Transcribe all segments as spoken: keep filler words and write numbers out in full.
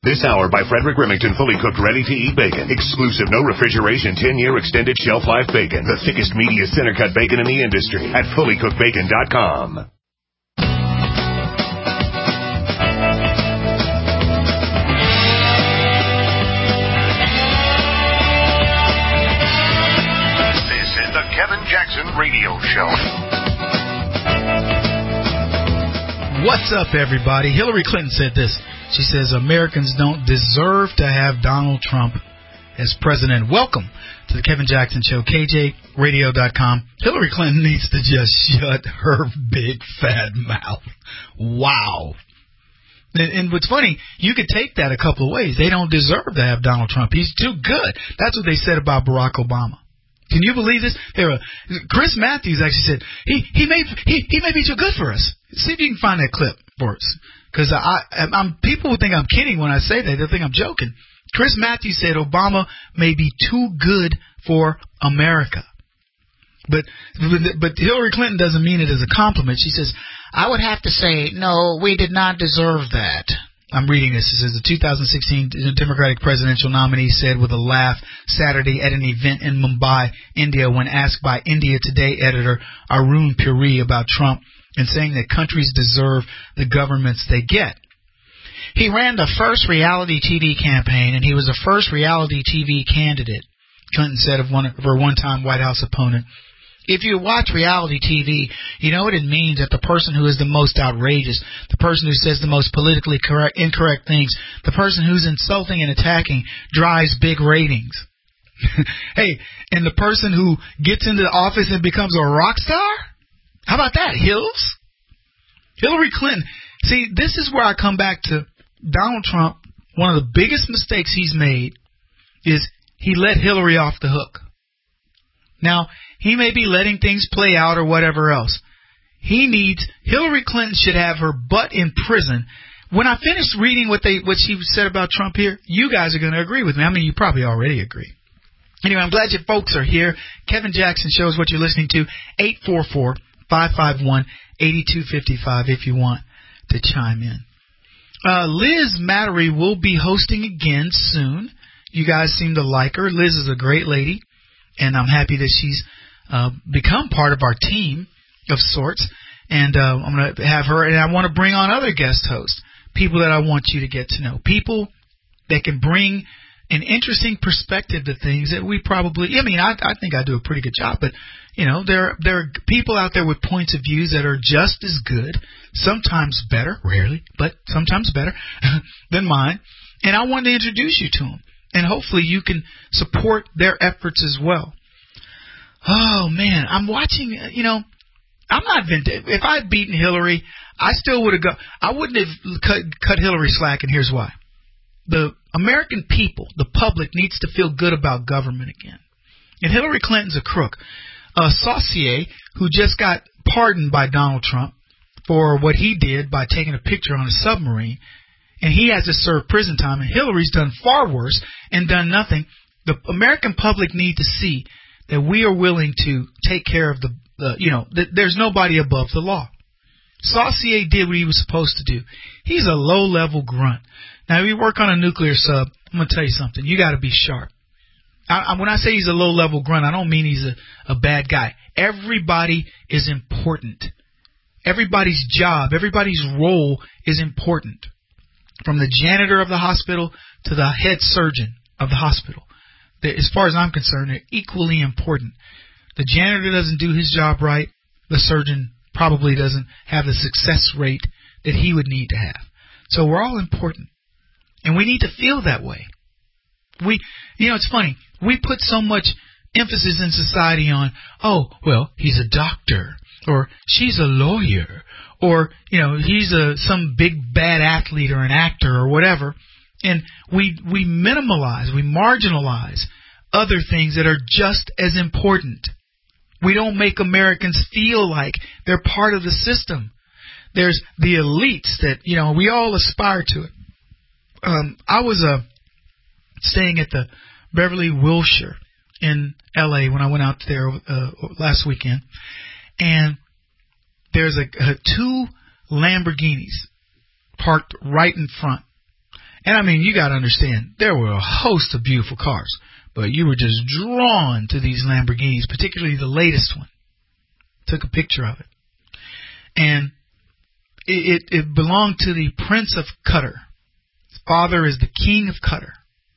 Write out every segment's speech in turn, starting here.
This hour by Frederick Remington, fully cooked, ready-to-eat bacon. Exclusive, no refrigeration, ten-year extended shelf life bacon. The thickest, meatiest, center-cut bacon in the industry at fully cooked bacon dot com. This is the Kevin Jackson Radio Show. What's up, everybody? Hillary Clinton said this. She says Americans don't deserve to have Donald Trump as president. Welcome to the Kevin Jackson Show, K J radio dot com. Hillary Clinton needs to just shut her big fat mouth. Wow. And, and what's funny, you could take that a couple of ways. They don't deserve to have Donald Trump. He's too good. That's what they said about Barack Obama. Can you believe this? They were, Chris Matthews actually said, he he may he, he may be too good for us. See if you can find that clip for us. Because I, I'm, people will think I'm kidding when I say that. They'll think I'm joking. Chris Matthews said Obama may be too good for America. But, but Hillary Clinton doesn't mean it as a compliment. She says, I would have to say, no, we did not deserve that. I'm reading this. It says the two thousand sixteen Democratic presidential nominee said with a laugh Saturday at an event in Mumbai, India, when asked by India Today editor Arun Puri about Trump and saying that countries deserve the governments they get. He ran the first reality T V campaign, and he was the first reality T V candidate, Clinton said of, one, of her one-time White House opponent. If you watch reality T V, you know what it means that the person who is the most outrageous, the person who says the most politically correct, incorrect things, the person who's insulting and attacking drives big ratings. Hey, and the person who gets into the office and becomes a rock star? How about that, Hills? Hillary Clinton. See, this is where I come back to Donald Trump. One of the biggest mistakes he's made is he let Hillary off the hook. Now, he may be letting things play out or whatever else. He needs, Hillary Clinton should have her butt in prison. When I finish reading what they what she said about Trump here, you guys are going to agree with me. I mean, you probably already agree. Anyway, I'm glad you folks are here. Kevin Jackson Show is what you're listening to. eight four four, five five one, eight two five five if you want to chime in. Uh, Liz Mattery will be hosting again soon. You guys seem to like her. Liz is a great lady, and I'm happy that she's uh, become part of our team of sorts. And uh, I'm going to have her, and I want to bring on other guest hosts, people that I want you to get to know, people that can bring an interesting perspective to things that we probably, I mean, I, I think I do a pretty good job, but, you know, there, there are people out there with points of views that are just as good, sometimes better, rarely, but sometimes better than mine, and I want to introduce you to them, and hopefully you can support their efforts as well. Oh, man, I'm watching, you know, I'm not vintage. If I had beaten Hillary, I still would have go. I wouldn't have cut, cut Hillary slack, and here's why. The American people, the public, needs to feel good about government again. And Hillary Clinton's a crook. Uh, Saucier, who just got pardoned by Donald Trump for what he did by taking a picture on a submarine, and he has to serve prison time, and Hillary's done far worse and done nothing. The American public need to see that we are willing to take care of the, uh, you know, th- there's nobody above the law. Saucier did what he was supposed to do. He's a low-level grunt. Now, if you work on a nuclear sub, I'm going to tell you something. You got to be sharp. I, I, when I say he's a low-level grunt, I don't mean he's a, a bad guy. Everybody is important. Everybody's job, everybody's role is important. From the janitor of the hospital to the head surgeon of the hospital. As far as I'm concerned, they're equally important. The janitor doesn't do his job right. The surgeon probably doesn't have the success rate that he would need to have. So we're all important. And we need to feel that way. We, you know, it's funny. We put so much emphasis in society on, oh, well, he's a doctor, or she's a lawyer, or, you know, he's a some big bad athlete or an actor or whatever. And we we minimalize, we marginalize other things that are just as important. We don't make Americans feel like they're part of the system. There's the elites that, you know, we all aspire to it. Um, I was uh, staying at the Beverly Wilshire in L A when I went out there uh, last weekend, and there's a, a two Lamborghinis parked right in front. And I mean, you got to understand, there were a host of beautiful cars, but you were just drawn to these Lamborghinis, particularly the latest one. Took a picture of it. And it, it, it belonged to the Prince of Qatar. His father is the King of Qatar.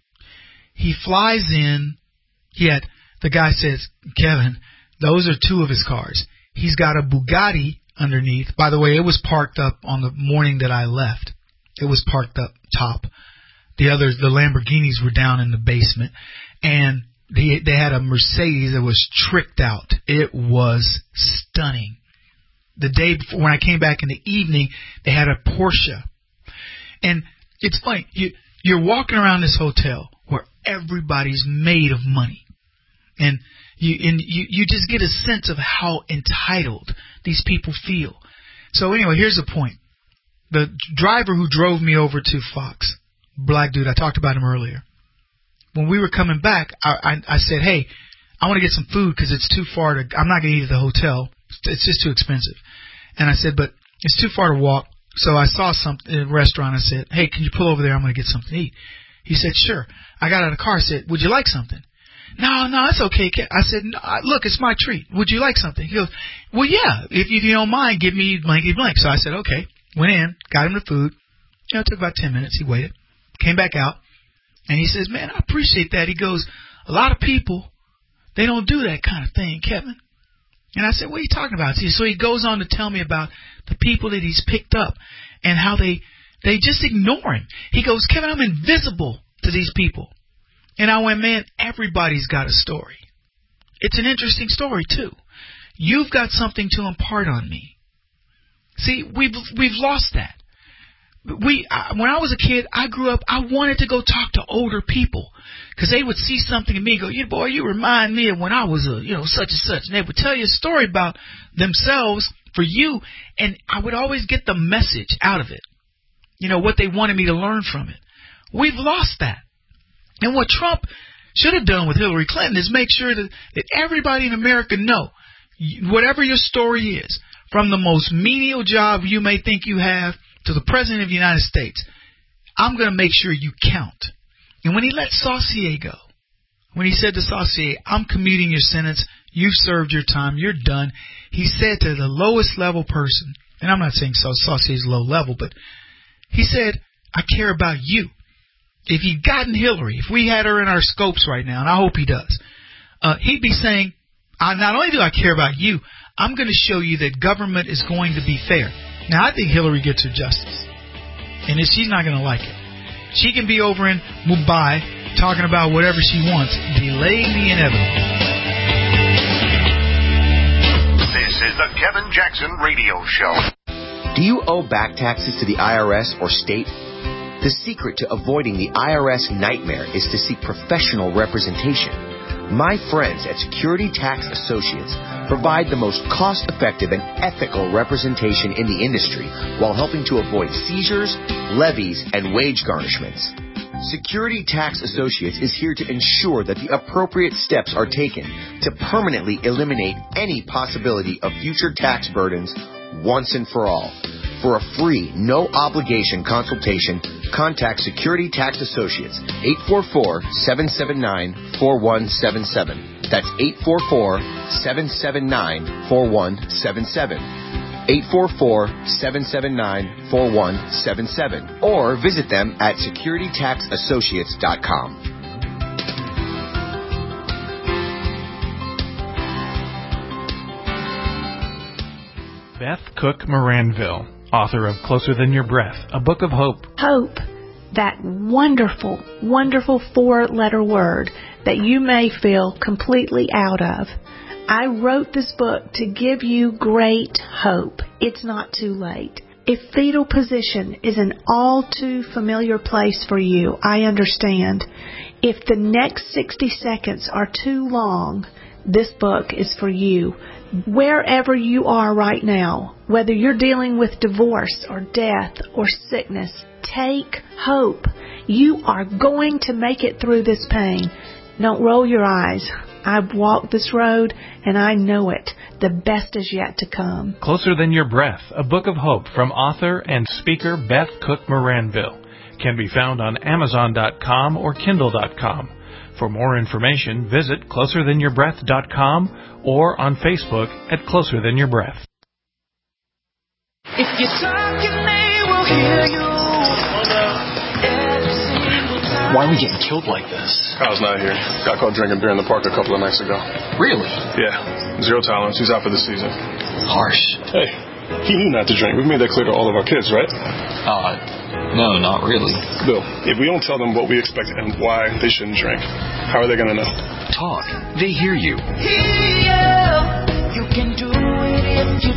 He flies in. He had, the guy says, Kevin, those are two of his cars. He's got a Bugatti underneath. By the way, it was parked up on the morning that I left. It was parked up top. The others, the Lamborghinis, were down in the basement. And they, they had a Mercedes that was tricked out. It was stunning. The day before, when I came back in the evening, they had a Porsche. And it's funny. You, you're walking around this hotel where everybody's made of money. And you, and you, you just get a sense of how entitled these people feel. So anyway, here's the point. The driver who drove me over to Fox, black dude, I talked about him earlier. When we were coming back, I, I, I said, hey, I want to get some food because it's too far to, I'm not going to eat at the hotel. It's just too expensive. And I said, but it's too far to walk. So I saw something in a restaurant. I said, hey, can you pull over there? I'm going to get something to eat. He said, sure. I got out of the car. I said, would you like something? No, no, it's okay. I said, no, look, it's my treat. Would you like something? He goes, well, yeah, if, if you don't mind, give me blankety blank. So I said, okay. Went in, got him the food. You know, it took about ten minutes. He waited. Came back out. And he says, man, I appreciate that. He goes, a lot of people, they don't do that kind of thing, Kevin. And I said, what are you talking about? So he goes on to tell me about the people that he's picked up and how they they just ignore him. He goes, Kevin, I'm invisible to these people. And I went, man, everybody's got a story. It's an interesting story, too. You've got something to impart on me. See, we've we've lost that. We I, when I was a kid, I grew up, I wanted to go talk to older people because they would see something in me and go, you boy, you remind me of when I was a, you know, such and such. And they would tell you a story about themselves for you, and I would always get the message out of it. You know, what they wanted me to learn from it. We've lost that. And what Trump should have done with Hillary Clinton is make sure that, that everybody in America know, whatever your story is, from the most menial job you may think you have to the President of the United States, I'm going to make sure you count. And when he let Saucier go, when he said to Saucier, I'm commuting your sentence, you've served your time, you're done, he said to the lowest level person, and I'm not saying Saucier's low level, but he said, I care about you. If he'd gotten Hillary, if we had her in our scopes right now, and I hope he does, uh, he'd be saying, I, not only do I care about you, I'm going to show you that government is going to be fair. Now, I think Hillary gets her justice, and if she's not going to like it. She can be over in Mumbai talking about whatever she wants, delaying the inevitable. This is the Kevin Jackson Radio Show. Do you owe back taxes to the I R S or state? The secret to avoiding the I R S nightmare is to seek professional representation. My friends at Security Tax Associates provide the most cost-effective and ethical representation in the industry while helping to avoid seizures, levies, and wage garnishments. Security Tax Associates is here to ensure that the appropriate steps are taken to permanently eliminate any possibility of future tax burdens once and for all. For a free, no-obligation consultation, contact Security Tax Associates, eight four four, seven seven nine, four one seven seven. That's eight four four, seven seven nine, four one seven seven. eight four four, seven seven nine, four one seven seven. Or visit them at security tax associates dot com. Beth Cook Moranville, author of Closer Than Your Breath, a book of hope. Hope, that wonderful, wonderful four-letter word that you may feel completely out of. I wrote this book to give you great hope. It's not too late. If fetal position is an all too familiar place for you, I understand. If the next sixty seconds are too long, this book is for you. Wherever you are right now, whether you're dealing with divorce or death or sickness, take hope. You are going to make it through this pain. Don't roll your eyes. I've walked this road and I know it. The best is yet to come. Closer Than Your Breath, a book of hope from author and speaker Beth Cook Moranville. can be found on Amazon dot com or Kindle dot com. For more information, visit closer than your breath dot com or on Facebook at Closer Than Your Breath. If you're talking, they will hear you. Why are we getting killed like this? Kyle's not here. Got caught drinking beer in the park a couple of nights ago. Really? Yeah. Zero tolerance. He's out for the season. Harsh. Hey, he knew not to drink. We've made that clear to all of our kids, right? Uh, no, not really. Bill, if we don't tell them what we expect and why they shouldn't drink, how are they going to know? Talk. They hear you. Yeah, you can do it if you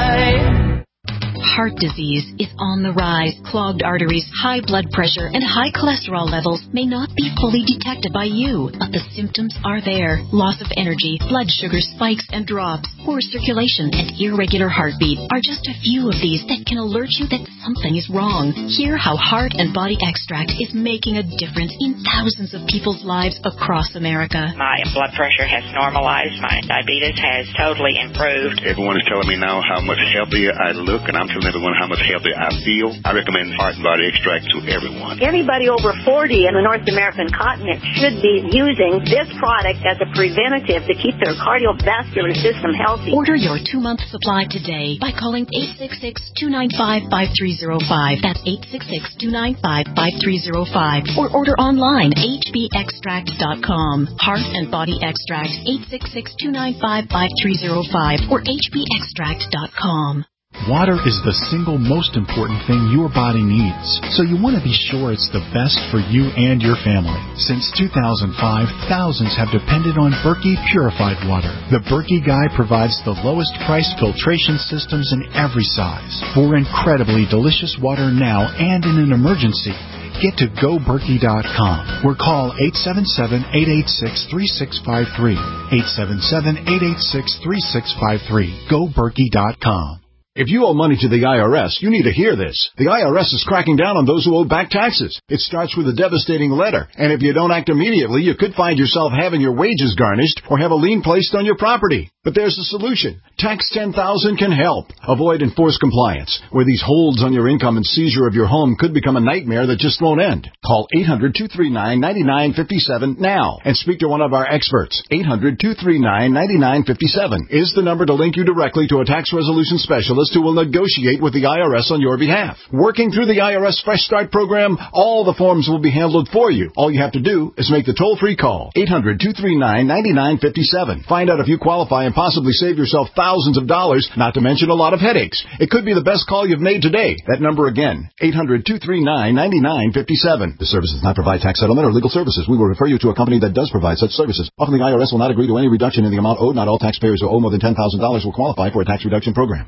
try. Heart disease is on the rise. Clogged arteries, high blood pressure, and high cholesterol levels may not be fully detected by you, but the symptoms are there. Loss of energy, blood sugar spikes and drops, poor circulation, and irregular heartbeat are just a few of these that can alert you that something is wrong. Hear how Heart and Body Extract is making a difference in thousands of people's lives across America. My blood pressure has normalized. My diabetes has totally improved. Everyone is telling me now how much healthier I look, and I'm telling everyone how much healthier I feel. I recommend Heart and Body Extract to everyone. Anybody over forty in the North American continent should be using this product as a preventative to keep their cardiovascular system healthy. Order your two-month supply today by calling eight six six, two nine five, five three zero five. That's eight six six, two nine five, five three zero five. Or order online, h b extract dot com. Heart and Body Extract, eight six six, two nine five, five three zero five or h b extract dot com. Water is the single most important thing your body needs, so you want to be sure it's the best for you and your family. Since two thousand five, thousands have depended on Berkey purified water. The Berkey Guy provides the lowest price filtration systems in every size. For incredibly delicious water now and in an emergency, get to go berkey dot com or call eight seven seven, eight eight six, three six five three. eight seven seven, eight eight six, three six five three. go berkey dot com. If you owe money to the I R S, you need to hear this. The I R S is cracking down on those who owe back taxes. It starts with a devastating letter, and if you don't act immediately, you could find yourself having your wages garnished or have a lien placed on your property. But there's a solution. Tax ten thousand can help. Avoid enforced compliance, where these holds on your income and seizure of your home could become a nightmare that just won't end. Call eight hundred, two three nine, nine nine five seven now and speak to one of our experts. eight hundred, two three nine, nine nine five seven is the number to link you directly to a tax resolution specialist who will negotiate with the I R S on your behalf. Working through the I R S Fresh Start program, all the forms will be handled for you. All you have to do is make the toll-free call. eight hundred, two three nine, nine nine five seven. Find out if you qualify and possibly save yourself thousands of dollars, not to mention a lot of headaches. It could be the best call you've made today. That number again, eight hundred, two three nine, nine nine five seven. The service does not provide tax settlement or legal services. We will refer you to a company that does provide such services. Often the I R S will not agree to any reduction in the amount owed. Not all taxpayers who owe more than ten thousand dollars will qualify for a tax reduction program.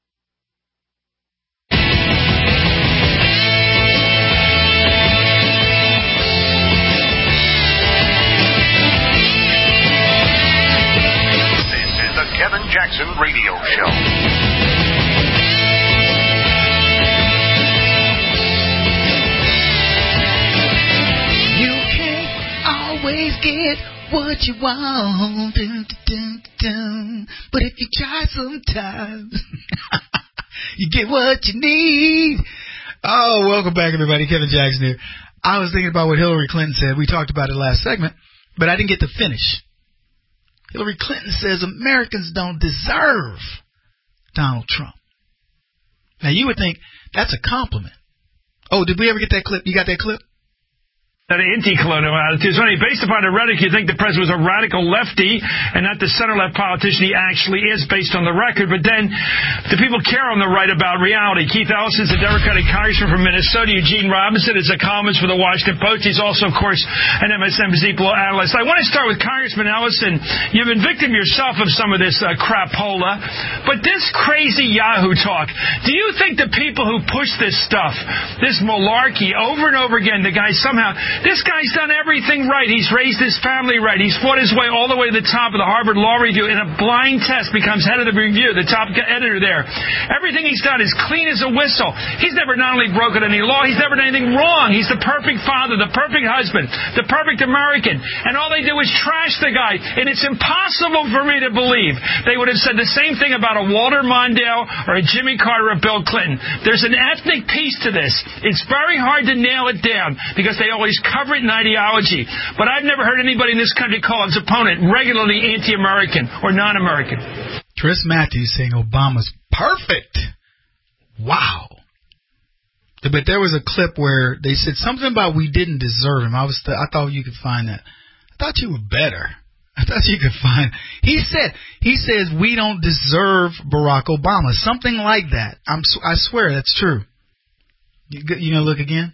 Kevin Jackson Radio Show. You can't always get what you want, dun, dun, dun, but if you try sometimes, you get what you need. Oh, welcome back, everybody. Kevin Jackson here. I was thinking about what Hillary Clinton said. We talked about it last segment, but I didn't get to finish. Hillary Clinton says Americans don't deserve Donald Trump. Now, you would think that's a compliment. Oh, did we ever get that clip? You got that clip? That anti-colonial attitude. So anyway, based upon the rhetoric, you think the president was a radical lefty and not the center-left politician he actually is based on the record. But then the people care on the right about reality. Keith Ellison is a Democratic congressman from Minnesota. Eugene Robinson is a columnist for the Washington Post. He's also, of course, an M S N B C political analyst. I want to start with Congressman Ellison. You've been victim yourself of some of this uh, crapola. But this crazy Yahoo talk, do you think the people who push this stuff, this malarkey over and over again, the guy somehow This guy's done everything right. He's raised his family right. He's fought his way all the way to the top of the Harvard Law Review. In a blind test, becomes head of the review, the top editor there. Everything he's done is clean as a whistle. He's never not only broken any law, he's never done anything wrong. He's the perfect father, the perfect husband, the perfect American. And all they do is trash the guy. And it's impossible for me to believe they would have said the same thing about a Walter Mondale or a Jimmy Carter or Bill Clinton. There's an ethnic piece to this. It's very hard to nail it down because they always cover it in ideology. But I've never heard anybody in this country call his opponent regularly anti-American or non-American. Chris Matthews saying Obama's perfect. Wow. But there was a clip where they said something about we didn't deserve him. I was, th- I thought you could find that. I thought you were better. I thought you could find. He said, he says we don't deserve Barack Obama. Something like that. I'm, I swear that's true. You, you gonna look again?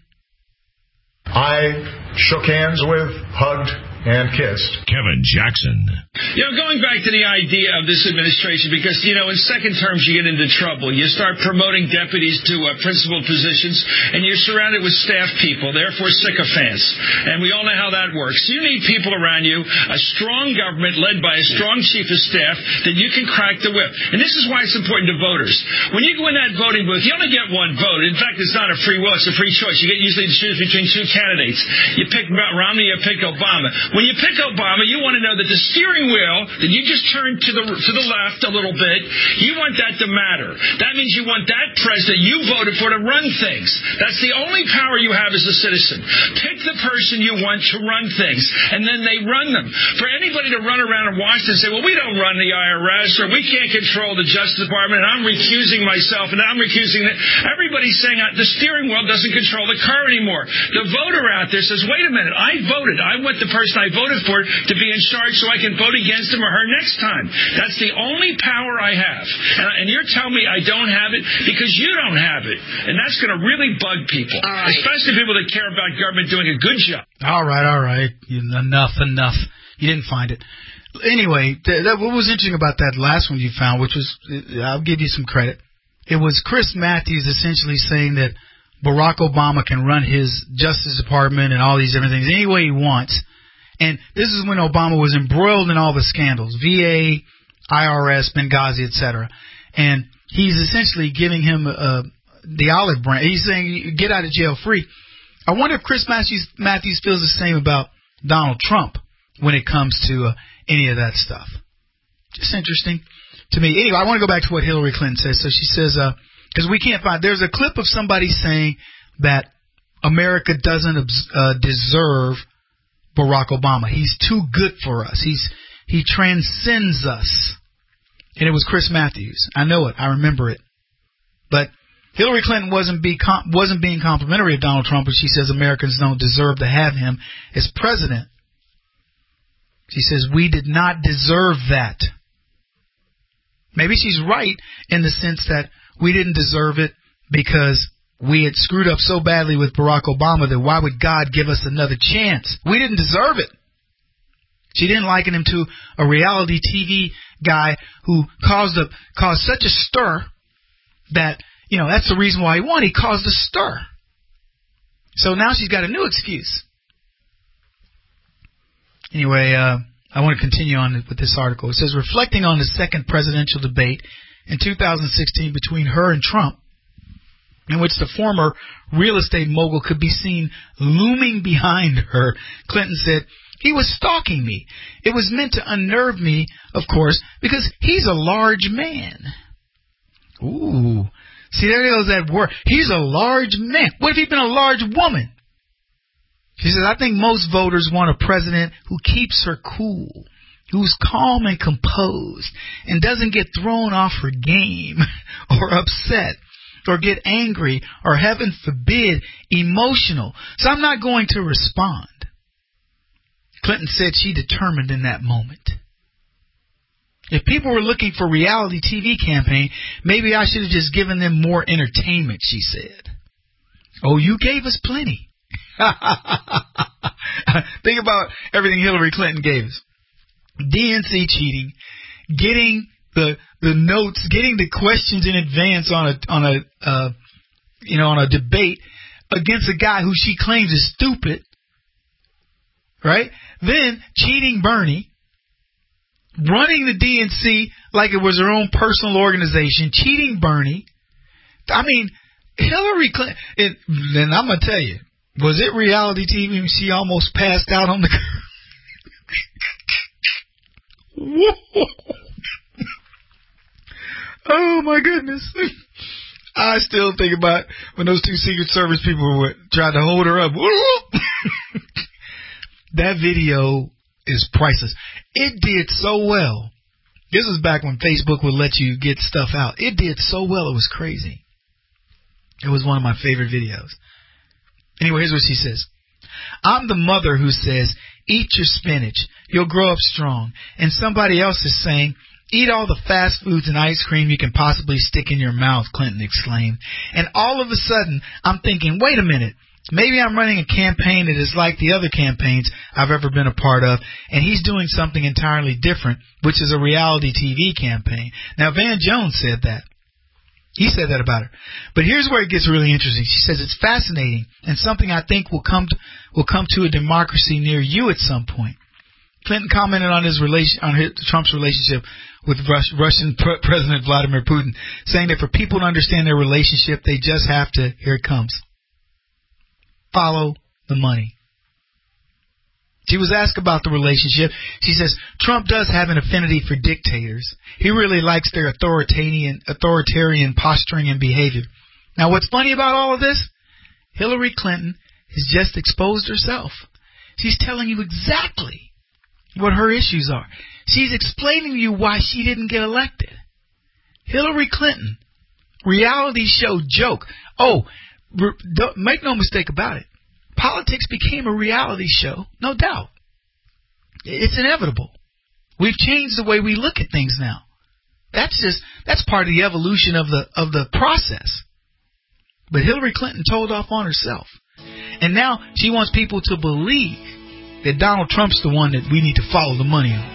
I shook hands with, hugged, and kissed Kevin Jackson. You know, going back to the idea of this administration, because, you know, in second terms you get into trouble. You start promoting deputies to uh, principal positions, and you're surrounded with staff people, therefore sycophants. And we all know how that works. You need people around you, a strong government led by a strong chief of staff that you can crack the whip. And this is why it's important to voters. When you go in that voting booth, you only get one vote. In fact, it's not a free will, it's a free choice. You get usually to choose between two candidates. You pick Romney, you pick Obama. When you pick Obama, you want to know that the steering wheel that you just turned to the to the left a little bit, you want that to matter. That means you want that president you voted for to run things. That's the only power you have as a citizen. Pick the person you want to run things, and then they run them. For anybody to run around in Washington and say, well, we don't run the I R S, or we can't control the Justice Department, and I'm recusing myself, and I'm recusing that. Everybody's saying uh, the steering wheel doesn't control the car anymore. The voter out there says, wait a minute, I voted. I want the person I voted for to be in charge so I can vote against him or her next time. That's the only power I have. And, and you're telling me I don't have it because you don't have it. And that's going to really bug people, right. Especially people that care about government doing a good job. All right, all right. Enough, enough. You didn't find it. Anyway, th- that, what was interesting about that last one you found, which was, I'll give you some credit, it was Chris Matthews essentially saying that Barack Obama can run his Justice Department and all these different things any way he wants. And this is when Obama was embroiled in all the scandals, V A, I R S, Benghazi, et cetera. And he's essentially giving him uh, the olive branch. He's saying, get out of jail free. I wonder if Chris Matthews, Matthews feels the same about Donald Trump when it comes to uh, any of that stuff. Just interesting to me. Anyway, I want to go back to what Hillary Clinton says. So she says, because uh, we can't find, there's a clip of somebody saying that America doesn't uh, deserve Barack Obama. He's too good for us. He's he transcends us. And it was Chris Matthews. I know it. I remember it. But Hillary Clinton wasn't be wasn't being complimentary of Donald Trump when she says Americans don't deserve to have him as president. She says we did not deserve that. Maybe she's right in the sense that we didn't deserve it because we had screwed up so badly with Barack Obama that why would God give us another chance? We didn't deserve it. She didn't liken him to a reality T V guy who caused a caused such a stir that, you know, that's the reason why he won. He caused a stir. So now she's got a new excuse. Anyway, uh, I want to continue on with this article. It says, reflecting on the second presidential debate in two thousand sixteen between her and Trump, in which the former real estate mogul could be seen looming behind her, Clinton said, he was stalking me. It was meant to unnerve me, of course, because he's a large man. Ooh. See, there goes that word. He's a large man. What if he'd been a large woman? She says, I think most voters want a president who keeps her cool, who's calm and composed, and doesn't get thrown off her game or upset or get angry or, heaven forbid, emotional. So I'm not going to respond. Clinton said she determined in that moment. If people were looking for a reality T V campaign, maybe I should have just given them more entertainment, she said. Oh, you gave us plenty. Think about everything Hillary Clinton gave us. D N C cheating, getting the the notes, getting the questions in advance on a on a uh, you know on a debate against a guy who she claims is stupid. right? Then cheating Bernie, running the D N C like it was her own personal organization, cheating Bernie. I mean, Hillary Clinton, it, and I'm going to tell you, was it reality T V when she almost passed out on the Oh, my goodness. I still think about when those two Secret Service people were, tried to hold her up. That video is priceless. It did so well. This was back when Facebook would let you get stuff out. It did so well, it was crazy. It was one of my favorite videos. Anyway, here's what she says. I'm the mother who says, eat your spinach. You'll grow up strong. And somebody else is saying, eat all the fast foods and ice cream you can possibly stick in your mouth, Clinton exclaimed. And all of a sudden, I'm thinking, wait a minute. Maybe I'm running a campaign that is like the other campaigns I've ever been a part of, and he's doing something entirely different, which is a reality T V campaign. Now, Van Jones said that. He said that about her. But here's where it gets really interesting. She says it's fascinating and something I think will come to, will come to a democracy near you at some point. Clinton commented on his relation on his, Trump's relationship with Rus- Russian pre- President Vladimir Putin, saying that for people to understand their relationship, they just have to, here it comes, follow the money. She was asked about the relationship. She says, Trump does have an affinity for dictators. He really likes their authoritarian, authoritarian posturing and behavior. Now, what's funny about all of this? Hillary Clinton has just exposed herself. She's telling you exactly what her issues are. She's explaining to you why she didn't get elected. Hillary Clinton, reality show joke. Oh, don't, make no mistake about it. Politics became a reality show, no doubt. It's inevitable. We've changed the way we look at things now. That's just that's part of the evolution of the of the process. But Hillary Clinton told off on herself. And now she wants people to believe that Donald Trump's the one that we need to follow the money on.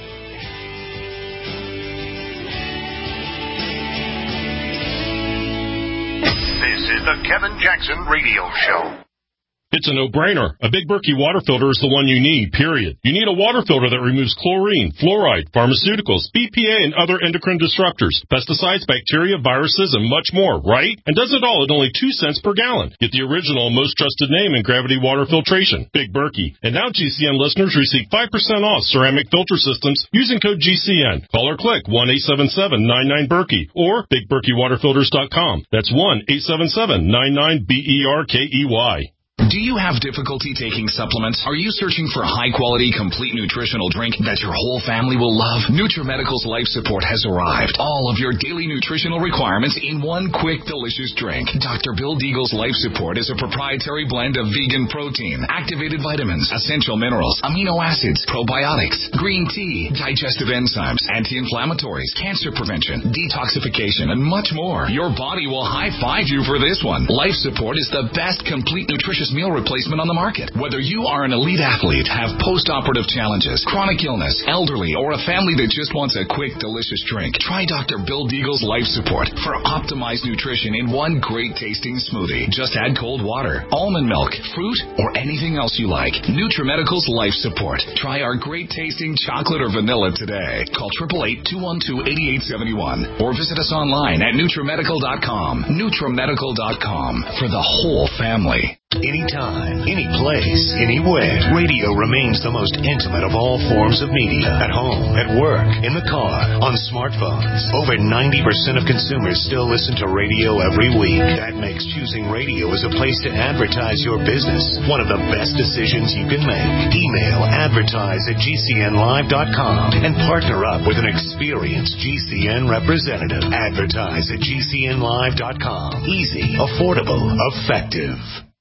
This is the Kevin Jackson Radio Show. It's a no-brainer. A Big Berkey water filter is the one you need, period. You need a water filter that removes chlorine, fluoride, pharmaceuticals, B P A, and other endocrine disruptors, pesticides, bacteria, viruses, and much more, right? And does it all at only two cents per gallon. Get the original, most trusted name in gravity water filtration, Big Berkey. And now G C N listeners receive five percent off ceramic filter systems using code G C N. Call or click one eight seven seven nine nine Berkey or big berkey water filters dot com. That's one eight seven seven nine nine B E R K E Y. Do you have difficulty taking supplements? Are you searching for a high-quality, complete nutritional drink that your whole family will love? NutriMedical's Life Support has arrived. All of your daily nutritional requirements in one quick, delicious drink. Doctor Bill Deagle's Life Support is a proprietary blend of vegan protein, activated vitamins, essential minerals, amino acids, probiotics, green tea, digestive enzymes, anti-inflammatories, cancer prevention, detoxification, and much more. Your body will high-five you for this one. Life Support is the best complete nutritious meal replacement on the market. Whether you are an elite athlete, have post-operative challenges, chronic illness, elderly, or a family that just wants a quick, delicious drink, try Doctor Bill Deagle's Life Support for optimized nutrition in one great-tasting smoothie. Just add cold water, almond milk, fruit, or anything else you like. NutriMedical's Life Support. Try our great-tasting chocolate or vanilla today. Call eight eight eight, two one two, eight eight seven one or visit us online at NutriMedical dot com. NutriMedical dot com for the whole family. Anytime, any place, anywhere, radio remains the most intimate of all forms of media. At home, at work, in the car, on smartphones. Over ninety percent of consumers still listen to radio every week. That makes choosing radio as a place to advertise your business one of the best decisions you can make. Email advertise at G C N live dot com and partner up with an experienced G C N representative. Advertise at G C N live dot com. Easy, affordable, effective.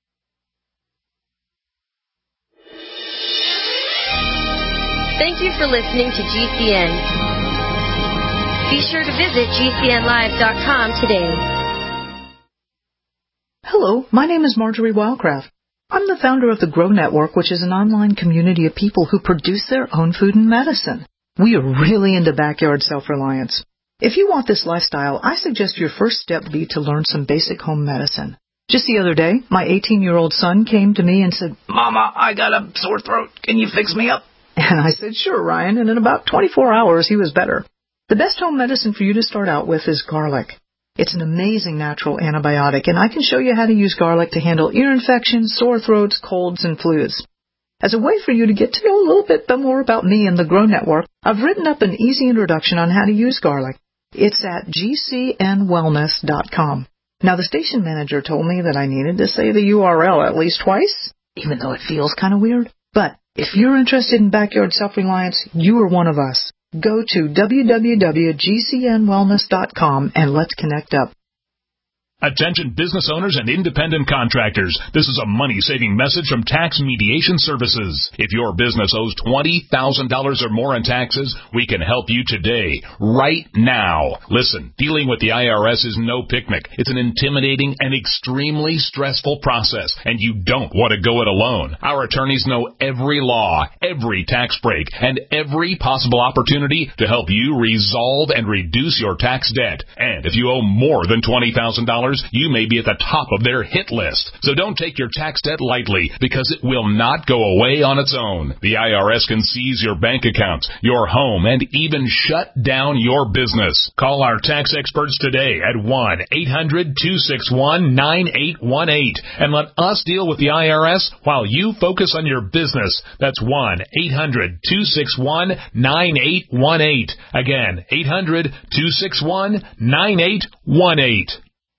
Thank you for listening to G C N. Be sure to visit G C N live dot com today. Hello, my name is Marjorie Wildcraft. I'm the founder of the Grow Network, which is an online community of people who produce their own food and medicine. We are really into backyard self-reliance. If you want this lifestyle, I suggest your first step be to learn some basic home medicine. Just the other day, my eighteen-year-old son came to me and said, Mama, I got a sore throat. Can you fix me up? And I said, sure, Ryan. And in about twenty-four hours, he was better. The best home medicine for you to start out with is garlic. It's an amazing natural antibiotic, and I can show you how to use garlic to handle ear infections, sore throats, colds, and flus. As a way for you to get to know a little bit more about me and the Grow Network, I've written up an easy introduction on how to use garlic. It's at g c n wellness dot com. Now, the station manager told me that I needed to say the U R L at least twice, even though it feels kind of weird. But if you're interested in backyard self-reliance, you are one of us. Go to w w w dot g c n wellness dot com and let's connect up. Attention business owners and independent contractors. This is a money-saving message from Tax Mediation Services. If your business owes twenty thousand dollars or more in taxes, we can help you today, right now. Listen, dealing with the I R S is no picnic. It's an intimidating and extremely stressful process, and you don't want to go it alone. Our attorneys know every law, every tax break, and every possible opportunity to help you resolve and reduce your tax debt. And if you owe more than twenty thousand dollars, you may be at the top of their hit list. So don't take your tax debt lightly, because it will not go away on its own. The I R S can seize your bank accounts, your home, and even shut down your business. Call our tax experts today at one eight hundred two six one nine eight one eight and let us deal with the I R S while you focus on your business. That's one eight hundred two six one nine eight one eight. Again, eight hundred two six one nine eight one eight.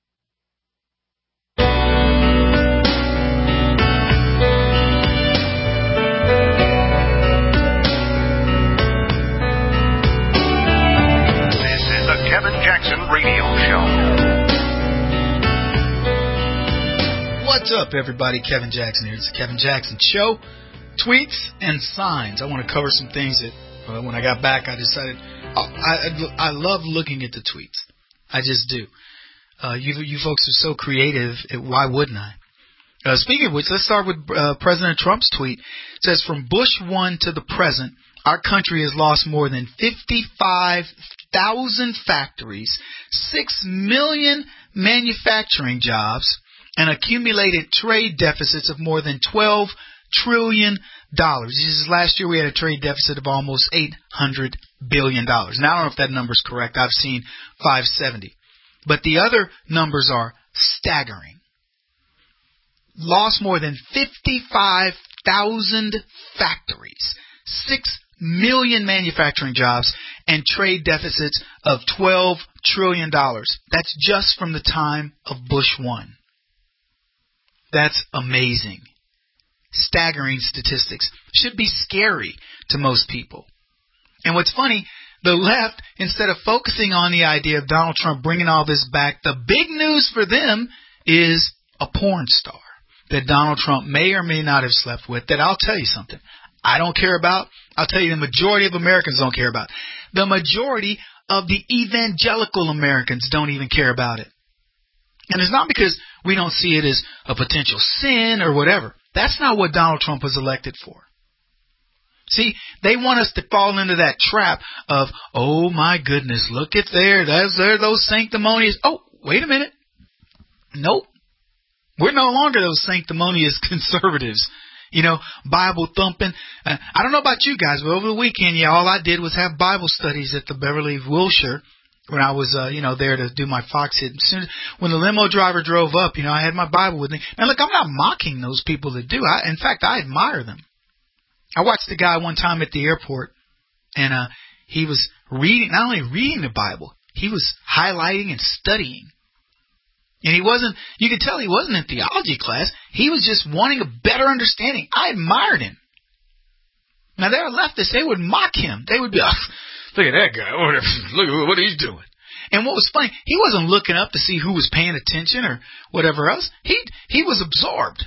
Kevin Jackson Radio Show. What's up, everybody? Kevin Jackson here. It's the Kevin Jackson Show. Tweets and signs. I want to cover some things that uh, when I got back, I decided I, I, I love looking at the tweets. I just do. Uh, you, you folks are so creative. It, why wouldn't I? Uh, speaking of which, let's start with uh, President Trump's tweet. It says, from Bush one to the present, our country has lost more than fifty-five thousand factories, six million manufacturing jobs, and accumulated trade deficits of more than twelve trillion dollars. This is last year we had a trade deficit of almost eight hundred billion dollars. Now, I don't know if that number's correct. I've seen five seventy. But the other numbers are staggering. Lost more than fifty-five thousand factories, six million manufacturing jobs, and trade deficits of twelve trillion dollars. That's just from the time of Bush one. That's amazing. Staggering statistics. Should be scary to most people. And what's funny, the left, instead of focusing on the idea of Donald Trump bringing all this back, the big news for them is a porn star that Donald Trump may or may not have slept with, that I'll tell you something I don't care about. I'll tell you the majority of Americans don't care about. The majority of the evangelical Americans don't even care about it. And it's not because we don't see it as a potential sin or whatever. That's not what Donald Trump was elected for. See, they want us to fall into that trap of, oh my goodness, look at there, there's there those sanctimonious. Oh, wait a minute. Nope. We're no longer those sanctimonious conservatives. You know, Bible thumping. Uh, I don't know about you guys, but over the weekend, yeah, all I did was have Bible studies at the Beverly Wilshire when I was, uh, you know, there to do my Fox hit. Soon, when the limo driver drove up, you know, I had my Bible with me. Now, look, I'm not mocking those people that do. I, in fact, I admire them. I watched a guy one time at the airport, and uh, he was reading, not only reading the Bible, he was highlighting and studying. And he wasn't, you could tell he wasn't in theology class. He was just wanting a better understanding. I admired him. Now, there are leftists, they would mock him. They would be, oh, look at that guy. Look at what he's doing. And what was funny, he wasn't looking up to see who was paying attention or whatever else. He he was absorbed.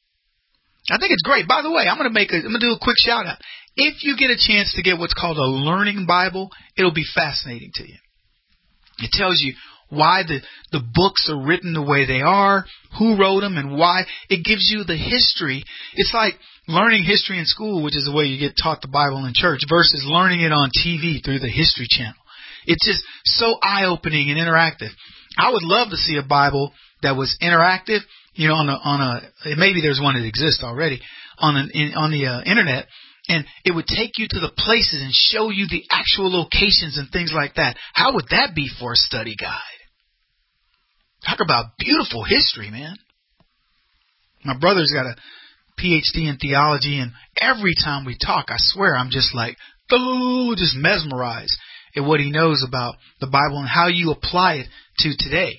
I think it's great. By the way, I'm going to make a, I'm going to do a quick shout out. If you get a chance to get what's called a learning Bible, it'll be fascinating to you. It tells you why the, the books are written the way they are, who wrote them, and why. It gives you the history. It's like learning history in school, which is the way you get taught the Bible in church, versus learning it on T V through the History Channel. It's just so eye-opening and interactive. I would love to see a Bible that was interactive you know, on a, on a, maybe there's one that exists already on an, in, on the uh, internet, and it would take you to the places and show you the actual locations and things like that. How would that be for a study guide? Talk about beautiful history, man. My brother's got a P H D in theology, and every time we talk, I swear I'm just like, oh, just mesmerized at what he knows about the Bible and how you apply it to today.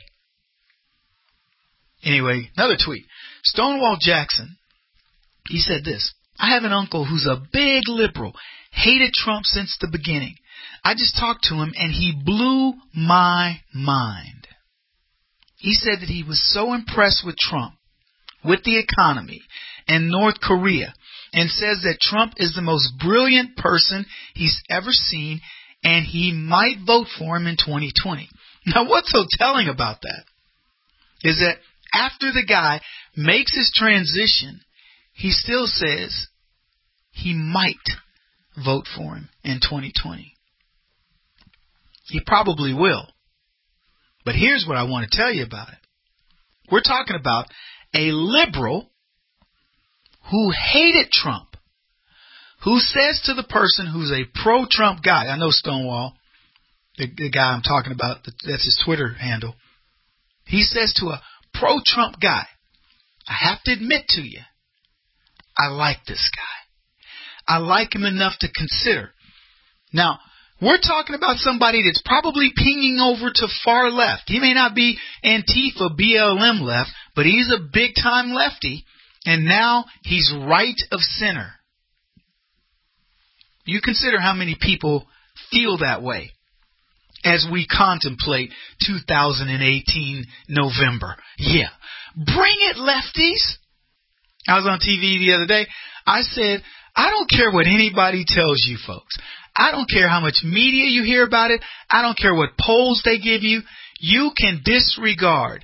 Anyway, another tweet. Stonewall Jackson, he said this: I have an uncle who's a big liberal, hated Trump since the beginning. I just talked to him and he blew my mind. He said that he was so impressed with Trump, with the economy, and North Korea, and says that Trump is the most brilliant person he's ever seen, and he might vote for him in twenty twenty. Now, what's so telling about that is that after the guy makes his transition, he still says he might vote for him in twenty twenty. He probably will. But here's what I want to tell you about it. We're talking about a liberal who hated Trump, who says to the person who's a pro-Trump guy, I know Stonewall, the, the guy I'm talking about, that's his Twitter handle, he says to a pro-Trump guy, I have to admit to you, I like this guy. I like him enough to consider. Now, we're talking about somebody that's probably pinging over to far left. He may not be Antifa, B L M left, but he's a big-time lefty, and now he's right of center. You consider how many people feel that way as we contemplate two thousand eighteen November. Yeah. Bring it, lefties. I was on T V the other day. I said, I don't care what anybody tells you, folks. I don't care how much media you hear about it. I don't care what polls they give you. You can disregard.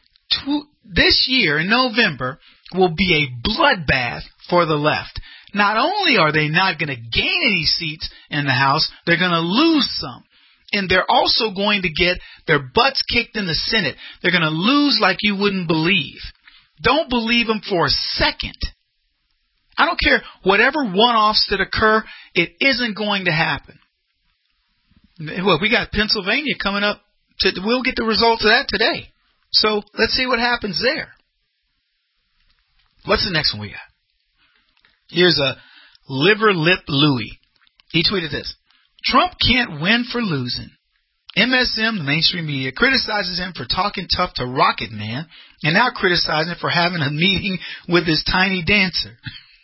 This year in November will be a bloodbath for the left. Not only are they not going to gain any seats in the House, they're going to lose some. And they're also going to get their butts kicked in the Senate. They're going to lose like you wouldn't believe. Don't believe them for a second. I don't care whatever one-offs that occur, it isn't going to happen. Well, we got Pennsylvania coming up. To, we'll get the results of that today. So let's see what happens there. What's the next one we got? Here's a Liver Lip Louie. He tweeted this: Trump can't win for losing. M S M, the mainstream media, criticizes him for talking tough to Rocket Man and now criticizing him for having a meeting with his tiny dancer.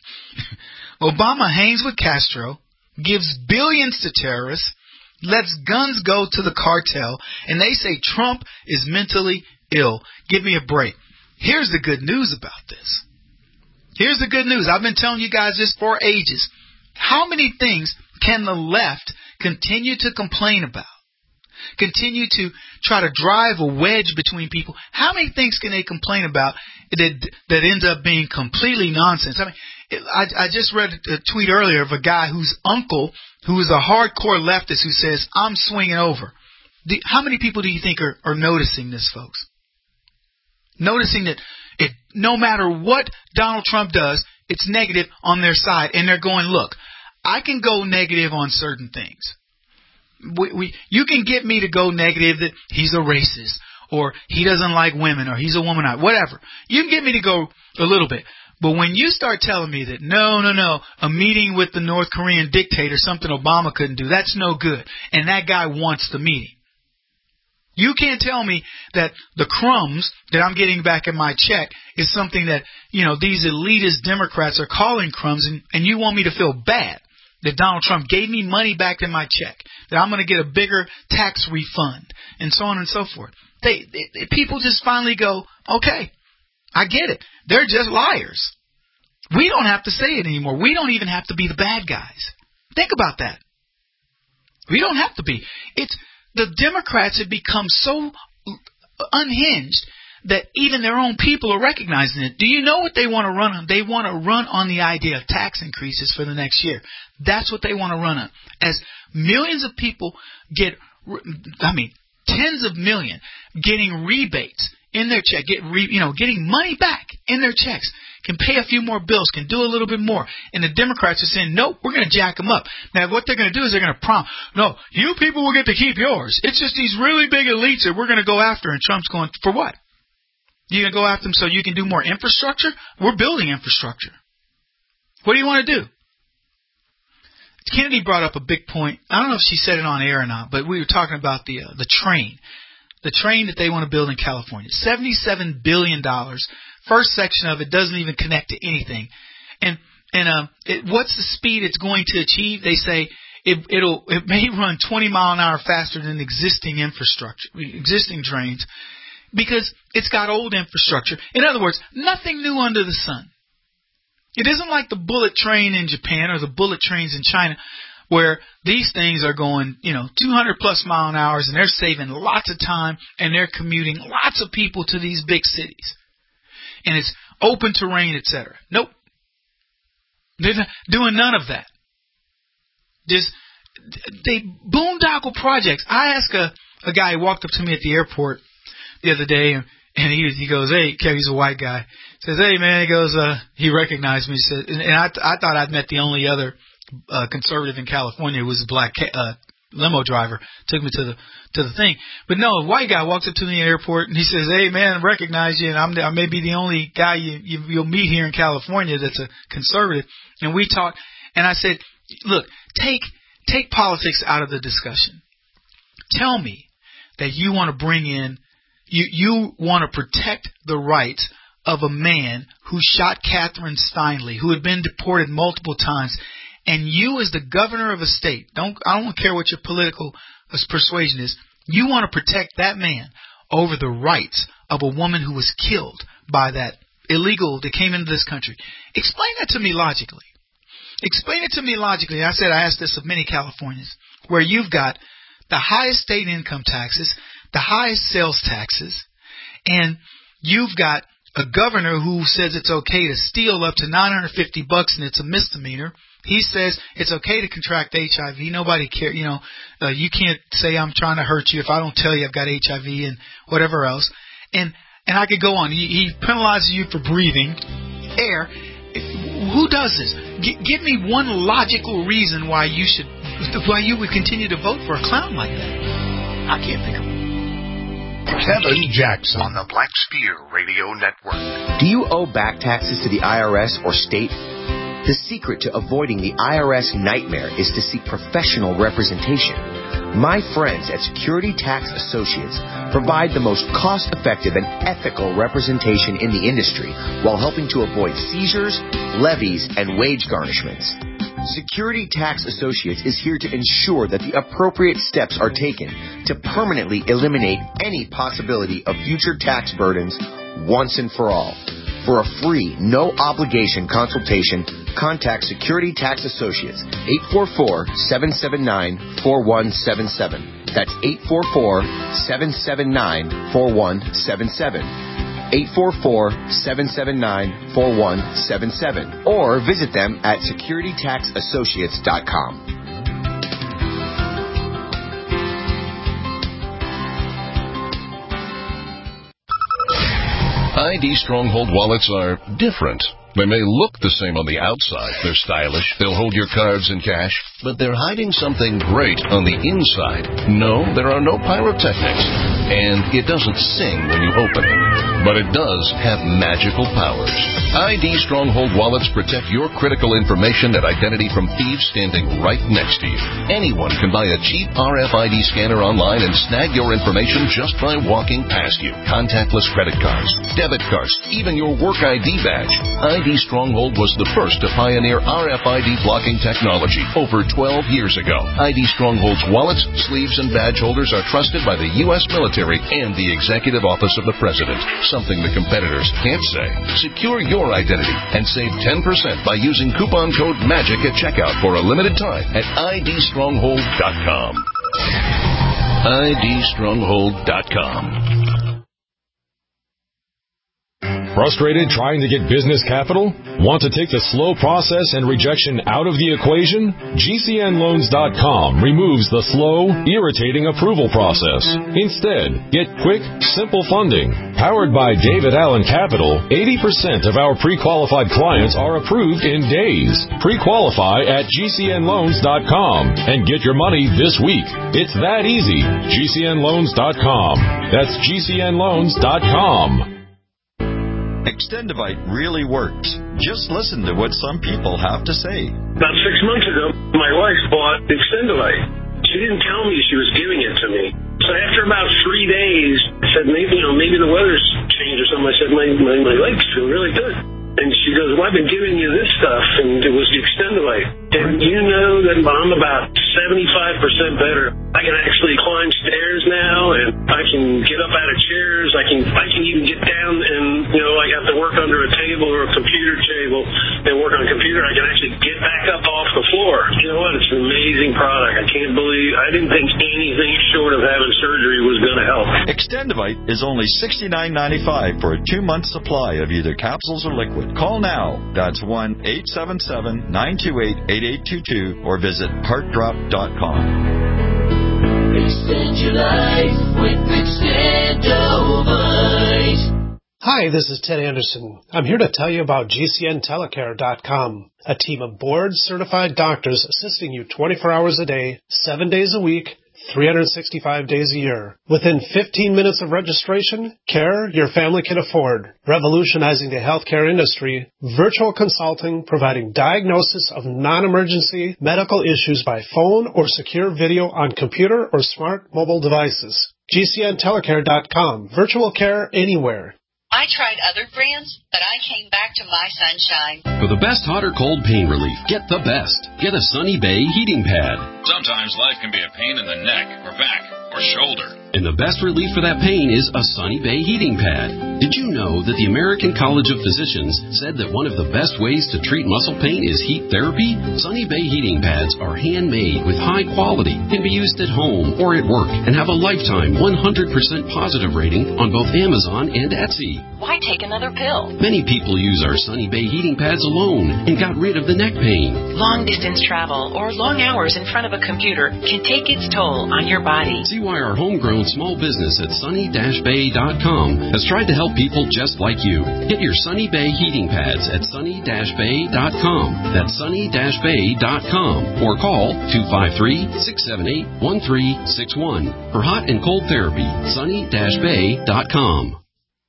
Obama hangs with Castro, gives billions to terrorists, lets guns go to the cartel, and they say Trump is mentally ill. Give me a break. Here's the good news about this. Here's the good news. I've been telling you guys this for ages. How many things can the left continue to complain about? Continue to try to drive a wedge between people. How many things can they complain about that that ends up being completely nonsense? I mean, I, I just read a tweet earlier of a guy whose uncle, who is a hardcore leftist, who says, I'm swinging over. Do, how many people do you think are, are noticing this, folks? Noticing that it, no matter what Donald Trump does, it's negative on their side. And they're going, look, I can go negative on certain things. We, we, you can get me to go negative that he's a racist or he doesn't like women or he's a womanizer, whatever. You can get me to go a little bit. But when you start telling me that, no, no, no, a meeting with the North Korean dictator, something Obama couldn't do, that's no good. And that guy wants the meeting. You can't tell me that the crumbs that I'm getting back in my check is something that, you know, these elitist Democrats are calling crumbs, and, and you want me to feel bad that Donald Trump gave me money back in my check, that I'm going to get a bigger tax refund, and so on and so forth. They, they people just finally go, okay, I get it. They're just liars. We don't have to say it anymore. We don't even have to be the bad guys. Think about that. We don't have to be. It's the Democrats have become so unhinged that even their own people are recognizing it. Do you know what they want to run on? They want to run on the idea of tax increases for the next year. That's what they want to run on. As millions of people get, I mean, tens of millions getting rebates in their check, get re, you know, getting money back in their checks, can pay a few more bills, can do a little bit more. And the Democrats are saying, nope, we're going to jack them up. Now, what they're going to do is they're going to prompt, no, you people will get to keep yours. It's just these really big elites that we're going to go after. And Trump's going, for what? You're going to go after them so you can do more infrastructure? We're building infrastructure. What do you want to do? Kennedy brought up a big point. I don't know if she said it on air or not, but we were talking about the uh, the train. The train that they want to build in California. seventy-seven billion dollars. First section of it doesn't even connect to anything. And and uh, it, what's the speed it's going to achieve? They say it, it'll it may run twenty mile an hour faster than existing infrastructure, existing trains, because it's got old infrastructure. In other words, nothing new under the sun. It isn't like the bullet train in Japan or the bullet trains in China, where these things are going, you know, two hundred plus mile an hour, and they're saving lots of time, and they're commuting lots of people to these big cities. And it's open terrain, et cetera. Nope. They're not doing none of that. Just, they boondoggle projects. I asked a, a guy who walked up to me at the airport the other day, and he he goes, hey, Kev, he's a white guy. He says, hey, man, he goes, uh, he recognized me. He said, and, and I, I thought I'd met the only other uh, conservative in California who was a black uh, limo driver. Took me to the to the thing. But no, a white guy walks up to me in the airport, and he says, hey, man, I recognize you, and I'm, I may be the only guy you, you, you'll meet here in California that's a conservative. And we talked, and I said, look, take take politics out of the discussion. Tell me that you want to bring in, you, you want to protect the rights of a man who shot Catherine Steinle, who had been deported multiple times, and you as the governor of a state, don't I don't care what your political persuasion is, you want to protect that man over the rights of a woman who was killed by that illegal that came into this country. Explain that to me logically. Explain it to me logically. I said I asked this of many Californians, where you've got the highest state income taxes, the highest sales taxes, and you've got a governor who says it's okay to steal up to nine hundred fifty bucks and it's a misdemeanor. He says it's okay to contract H I V. Nobody cares. You know, uh, you can't say I'm trying to hurt you if I don't tell you I've got H I V and whatever else. And and I could go on. He, he penalizes you for breathing air. Who does this? G- give me one logical reason why you should, why you would continue to vote for a clown like that. I can't think of it. Kevin Jackson on the Black Spear Radio Network. Do you owe back taxes to the I R S or state? The secret to avoiding the I R S nightmare is to seek professional representation. My friends at Security Tax Associates provide the most cost-effective and ethical representation in the industry while helping to avoid seizures, levies, and wage garnishments. Security Tax Associates is here to ensure that the appropriate steps are taken to permanently eliminate any possibility of future tax burdens once and for all. For a free, no-obligation consultation, contact Security Tax Associates, eight four four, seven seven nine, four one seven seven. That's eight four four, seven seven nine, four one seven seven. eight four four, seven seven nine, four one seven seven. Or visit them at security tax associates dot com. I D Stronghold wallets are different. They may look the same on the outside. They're stylish. They'll hold your cards and cash. But they're hiding something great on the inside. No, there are no pyrotechnics. And it doesn't sing when you open it. But it does have magical powers. I D Stronghold wallets protect your critical information and identity from thieves standing right next to you. Anyone can buy a cheap R F I D scanner online and snag your information just by walking past you. Contactless credit cards, debit cards, even your work I D badge. I D Stronghold was the first to pioneer R F I D blocking technology over twelve years ago. I D Stronghold's wallets, sleeves, and badge holders are trusted by the U S military and the Executive Office of the President, something the competitors can't say. Secure your identity and save ten percent by using coupon code MAGIC at checkout for a limited time at I D stronghold dot com. I D stronghold dot com. Frustrated trying to get business capital? Want to take the slow process and rejection out of the equation? G C N loans dot com removes the slow, irritating approval process. Instead, get quick, simple funding. Powered by David Allen Capital, eighty percent of our pre-qualified clients are approved in days. Pre-qualify at G C N loans dot com and get your money this week. It's that easy. G C N loans dot com. That's G C N loans dot com. Extendivite really works. Just listen to what some people have to say. About six months ago, my wife bought Extendivite. She didn't tell me she was giving it to me. So after about three days, I said, maybe, you know, maybe the weather's changed or something. I said, my, my, my legs feel really good. And she goes, well, I've been giving you this stuff, and it was the Extendivite. And you know that I'm about seventy-five percent better. I can actually climb stairs now, and I can get up out of chairs. I can I can even get down and, you know, I have to work under a table or a computer table and work on a computer. I can actually get back up off the floor. You know what? It's an amazing product. I can't believe, I didn't think anything short of having surgery was going to help. Extendivite is only sixty-nine ninety-five for a two-month supply of either capsules or liquid. Call now. That's one eight seven seven, nine two eight, eight eight two two or visit heart drop dot com. Extend your life with Extendivite. Hi, this is Ted Anderson. I'm here to tell you about G C N telecare dot com, a team of board-certified doctors assisting you twenty-four hours a day, seven days a week, three hundred sixty-five days a year. Within fifteen minutes of registration, care your family can afford. Revolutionizing the healthcare industry, virtual consulting providing diagnosis of non-emergency medical issues by phone or secure video on computer or smart mobile devices. G C N telecare dot com. Virtual care anywhere. I tried other brands, but I came back to My Sunshine. For the best hot or cold pain relief, get the best. Get a Sunny Bay heating pad. Sometimes life can be a pain in the neck or back or shoulder. And the best relief for that pain is a Sunny Bay heating pad. Did you know that the American College of Physicians said that one of the best ways to treat muscle pain is heat therapy? Sunny Bay heating pads are handmade with high quality, can be used at home or at work, and have a lifetime one hundred percent positive rating on both Amazon and Etsy. Why take another pill? Many people use our Sunny Bay heating pads alone and got rid of the neck pain. Long distance travel or long hours in front of a computer can take its toll on your body. See why our homegrown small business at sunny dash bay dot com has tried to help people just like you. Get your Sunny Bay heating pads at sunny dash bay dot com. That's sunny dash bay dot com. Or call two five three, six seven eight, one three six one. For hot and cold therapy, sunny dash bay dot com.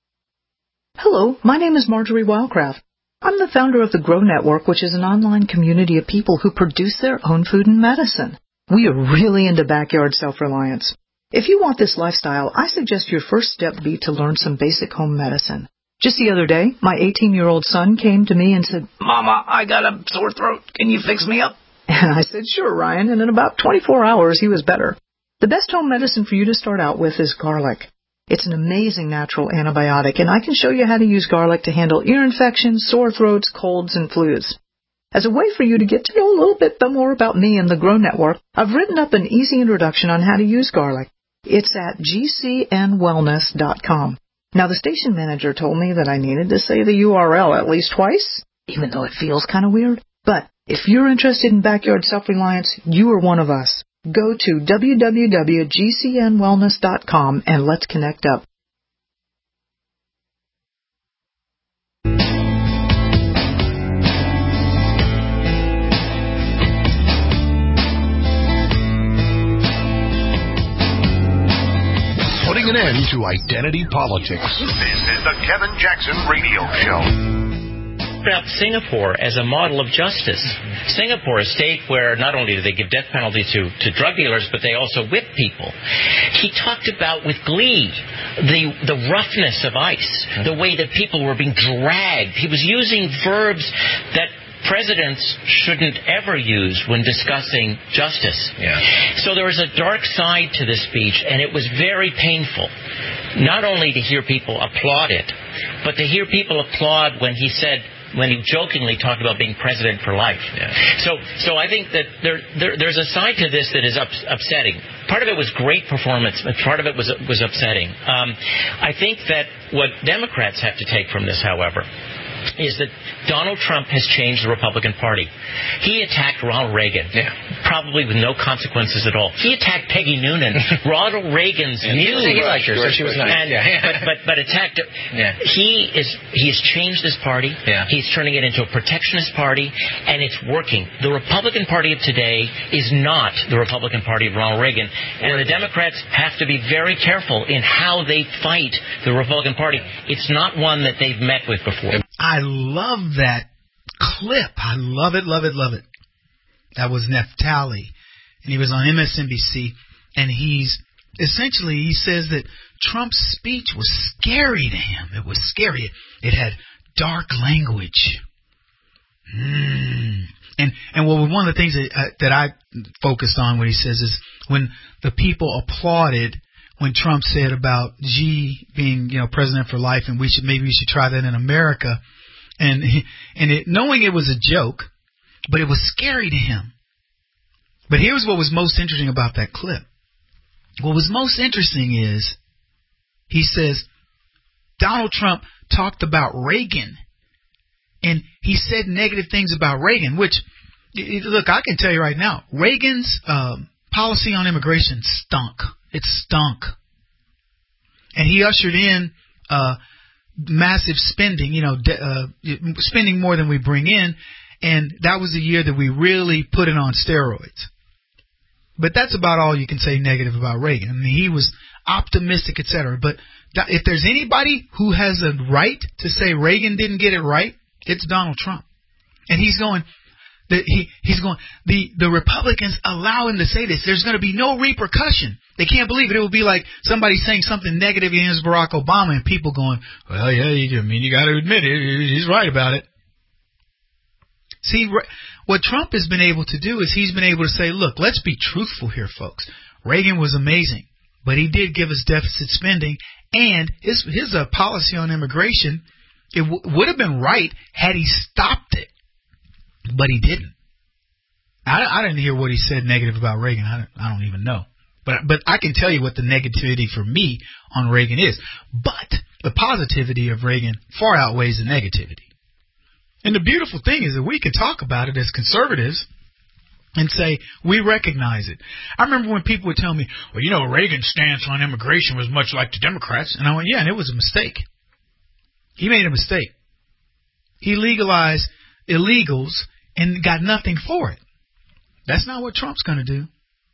Hello, my name is Marjorie Wildcraft. I'm the founder of the Grow Network, which is an online community of people who produce their own food and medicine. We are really into backyard self-reliance. If you want this lifestyle, I suggest your first step be to learn some basic home medicine. Just the other day, my eighteen-year-old son came to me and said, Mama, I got a sore throat. Can you fix me up? And I said, sure, Ryan, and in about twenty-four hours, he was better. The best home medicine for you to start out with is garlic. It's an amazing natural antibiotic, and I can show you how to use garlic to handle ear infections, sore throats, colds, and flus. As a way for you to get to know a little bit more about me and the Grow Network, I've written up an easy introduction on how to use garlic. It's at G C N wellness dot com. Now, the station manager told me that I needed to say the U R L at least twice, even though it feels kind of weird. But if you're interested in backyard self-reliance, you are one of us. Go to w w w dot G C N wellness dot com and let's connect up. Putting an end to identity politics. This is the Kevin Jackson Radio Show. About Singapore as a model of justice. Singapore, a state where not only do they give death penalty to, to drug dealers, but they also whip people. He talked about with glee the the roughness of ICE, the way that people were being dragged. He was using verbs that presidents shouldn't ever use when discussing justice. Yeah. So there was a dark side to this speech, and it was very painful, not only to hear people applaud it, but to hear people applaud when he said when he jokingly talked about being president for life. Yeah. So, so I think that there, there there's a side to this that is ups, upsetting. Part of it was great performance, but part of it was was upsetting. Um, I think that what Democrats have to take from this, however, is that Donald Trump has changed the Republican Party. He attacked Ronald Reagan, yeah. probably with no consequences at all. He attacked Peggy Noonan, Ronald Reagan's new. He liked her, so she was nice. And, yeah. but, but but attacked. Yeah. He is he has changed his party. Yeah. He's turning it into a protectionist party, and it's working. The Republican Party of today is not the Republican Party of Ronald Reagan, and the Democrats have to be very careful in how they fight the Republican Party. It's not one that they've met with before. I love that clip. I love it, love it, love it. That was Naftali, and he was on M S N B C, and he's essentially, he says that Trump's speech was scary to him. It was scary. It, it had dark language. Mm. And and well, one of the things that, uh, that I focused on, what he says, is when the people applauded when Trump said about Xi being, you know, president for life, and we should maybe we should try that in America, and and it, knowing it was a joke, but it was scary to him. But here's what was most interesting about that clip. What was most interesting is he says Donald Trump talked about Reagan, and he said negative things about Reagan. Which, look, I can tell you right now, Reagan's um, policy on immigration stunk. It stunk. And he ushered in uh, massive spending, you know, de- uh, spending more than we bring in. And that was the year that we really put it on steroids. But that's about all you can say negative about Reagan. I mean, he was optimistic, et cetera. But if there's anybody who has a right to say Reagan didn't get it right, it's Donald Trump. And he's going... The, he, he's going, the, the Republicans allow him to say this. There's going to be no repercussion. They can't believe it. It would be like somebody saying something negative against Barack Obama and people going, well, yeah, you, I mean, you got to admit it. He's right about it. See, what Trump has been able to do is he's been able to say, look, let's be truthful here, folks. Reagan was amazing, but he did give us deficit spending, and his, his uh, policy on immigration, it w- would have been right had he stopped it. But he didn't. I, I didn't hear what he said negative about Reagan. I don't, I don't even know. But but I can tell you what the negativity for me on Reagan is. But the positivity of Reagan far outweighs the negativity. And the beautiful thing is that we can talk about it as conservatives and say we recognize it. I remember when people would tell me, well, you know, Reagan's stance on immigration was much like the Democrats. And I went, yeah, and it was a mistake. He made a mistake. He legalized illegals and got nothing for it. That's not what Trump's going to do.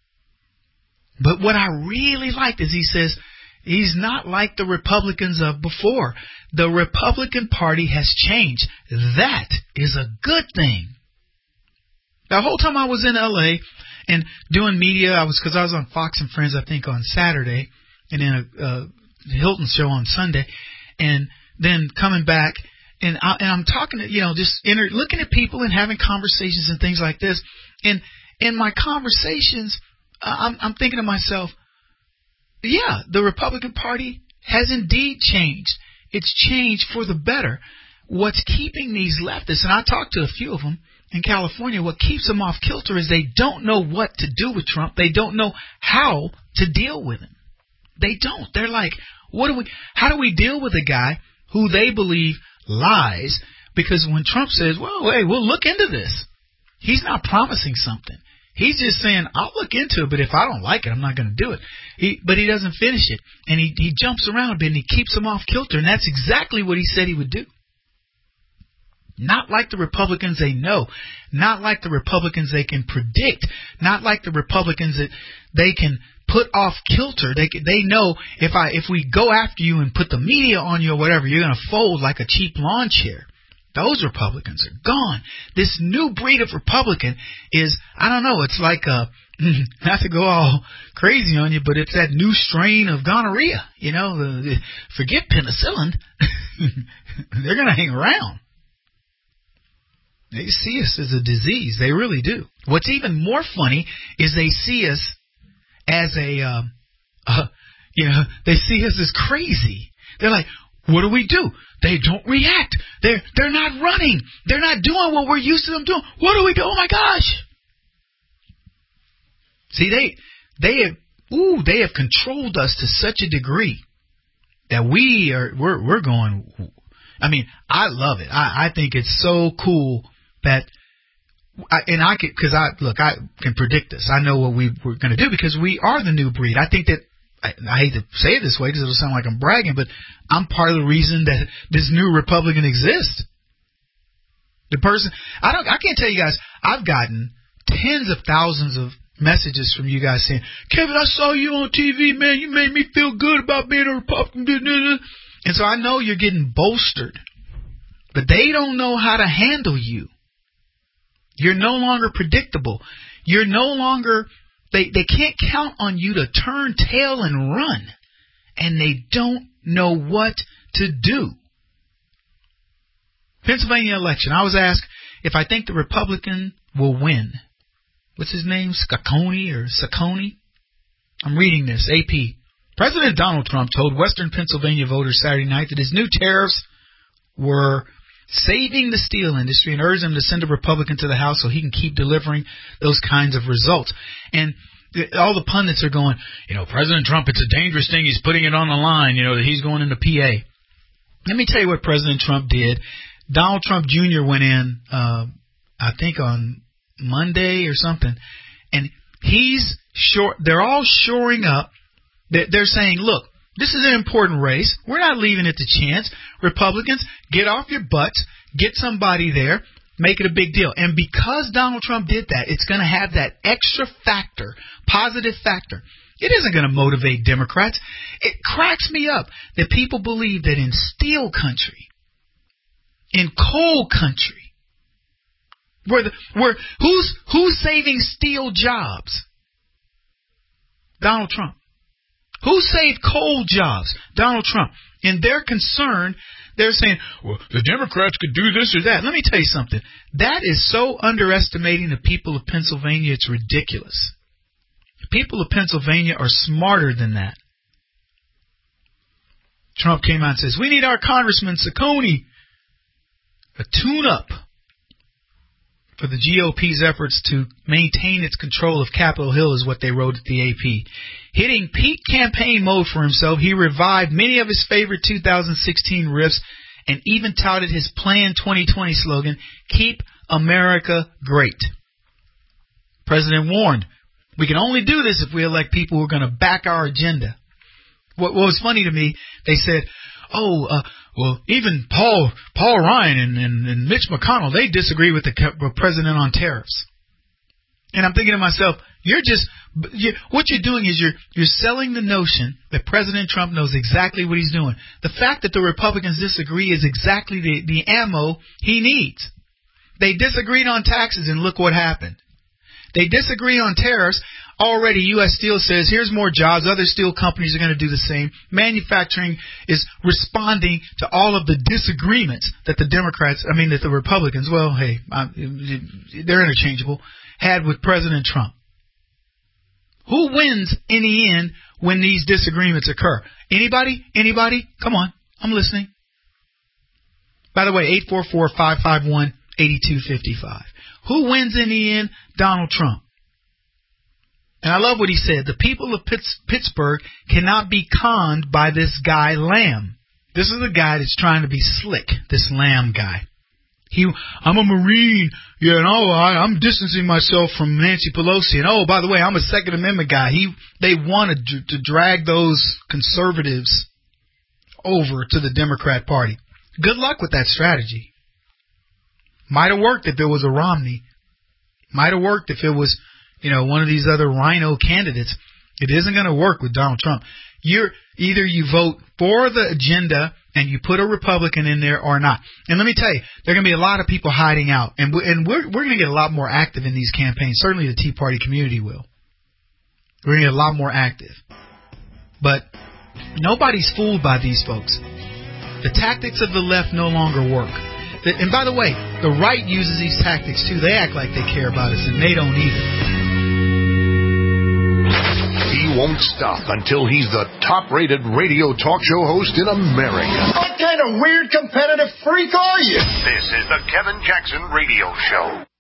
But what I really liked is he says he's not like the Republicans of before. The Republican Party has changed. That is a good thing. The whole time I was in L A and doing media, I was because I was on Fox and Friends, I think, on Saturday, and then a, a Hilton show on Sunday, and then coming back. And, I, and I'm talking to, you know, just inter- looking at people and having conversations and things like this. And in my conversations, uh, I'm, I'm thinking to myself, yeah, the Republican Party has indeed changed. It's changed for the better. What's keeping these leftists, and I talked to a few of them in California, what keeps them off kilter is they don't know what to do with Trump. They don't know how to deal with him. They don't. They're like, what do we? How do we deal with a guy who they believe lies? Because when Trump says, well, hey, we'll look into this, he's not promising something. He's just saying, I'll look into it, but if I don't like it, I'm not going to do it. He, but he doesn't finish it. And he, he jumps around a bit and he keeps them off kilter. And that's exactly what he said he would do. Not like the Republicans they know. Not like the Republicans they can predict. Not like the Republicans that they can put off kilter. They they know if I if we go after you and put the media on you or whatever, you're going to fold like a cheap lawn chair. Those Republicans are gone. This new breed of Republican is, I don't know, it's like a, not to go all crazy on you, but it's that new strain of gonorrhea. You know, the, the, forget penicillin. They're going to hang around. They see us as a disease. They really do. What's even more funny is they see us as a, um, uh, you know, they see us as crazy. They're like, what do we do? they don't react. They're they're not running. They're not doing what we're used to them doing. What do we do? Oh my gosh! See, they they have ooh they have controlled us to such a degree that we are we're we're going. I mean, I love it. I, I think it's so cool that. I, and I can, because I look, I can predict this. I know what we, we're going to do because we are the new breed. I think that I, I hate to say it this way because it'll sound like I'm bragging, but I'm part of the reason that this new Republican exists. The person, I don't, I can't tell you guys. I've gotten tens of thousands of messages from you guys saying, "Kevin, I saw you on T V, man. You made me feel good about being a Republican." And so I know you're getting bolstered, but they don't know how to handle you. You're no longer predictable. You're no longer, they, they can't count on you to turn tail and run. And they don't know what to do. Pennsylvania election. I was asked if I think the Republican will win. What's his name? Scacconi or Sacconi? I'm reading this. A P. President Donald Trump told Western Pennsylvania voters Saturday night that his new tariffs were saving the steel industry and urged them to send a Republican to the House so he can keep delivering those kinds of results. And all the pundits are going, you know, President Trump, it's a dangerous thing. He's putting it on the line, you know, that he's going into P A. Let me tell you what President Trump did. Donald Trump Junior went in, uh, I think on Monday or something, and he's short. They're all shoring up. They're saying, look, this is an important race. We're not leaving it to chance. Republicans, get off your butts, get somebody there, make it a big deal. And because Donald Trump did that, it's going to have that extra factor, positive factor. It isn't going to motivate Democrats. It cracks me up that people believe that in steel country, in coal country, where the, where who's who's saving steel jobs? Donald Trump. Who saved coal jobs? Donald Trump. And they're concerned. They're saying, well, the Democrats could do this or that. Let me tell you something. That is so underestimating the people of Pennsylvania, it's ridiculous. The people of Pennsylvania are smarter than that. Trump came out and says, we need our Congressman Sacconi, a tune-up for the G O P's efforts to maintain its control of Capitol Hill is what they wrote at the A P. Hitting peak campaign mode for himself, he revived many of his favorite two thousand sixteen riffs and even touted his planned twenty twenty slogan, Keep America Great. President warned, we can only do this if we elect people who are going to back our agenda. What, what was funny to me, they said, oh, uh, well, even Paul Paul Ryan and, and, and Mitch McConnell, they disagree with the president on tariffs. And I'm thinking to myself, you're just, you, what you're doing is you're you're selling the notion that President Trump knows exactly what he's doing. The fact that the Republicans disagree is exactly the, the ammo he needs. They disagreed on taxes, and look what happened. They disagree on tariffs. Already, U S Steel says, here's more jobs. Other steel companies are going to do the same. Manufacturing is responding to all of the disagreements that the Democrats, I mean, that the Republicans, well, hey, they're interchangeable, had with President Trump. Who wins in the end when these disagreements occur? Anybody? Anybody? Come on. I'm listening. By the way, eight four four, five five one, eight two five five. Who wins in the end? Donald Trump. And I love what he said. The people of Pitts, Pittsburgh cannot be conned by this guy, Lamb. This is a guy that's trying to be slick, this Lamb guy. He, I'm a Marine, yeah, and oh, I, I'm distancing myself from Nancy Pelosi. And oh, by the way, I'm a Second Amendment guy. He, they wanted to, to drag those conservatives over to the Democrat Party. Good luck with that strategy. Might have worked if it was a Romney. Might have worked if it was, you know, one of these other rhino candidates. It isn't going to work with Donald Trump. You're either you vote for the agenda and you put a Republican in there or not. And let me tell you, there are going to be a lot of people hiding out, and we, and we're we're going to get a lot more active in these campaigns. Certainly, the Tea Party community will. We're going to get a lot more active. But nobody's fooled by these folks. The tactics of the left no longer work. And by the way, the right uses these tactics too. They act like they care about us, and they don't either. Be won't stop until he's the top-rated radio talk show host in America. What kind of weird competitive freak are you? This is the Kevin Jackson Radio Show.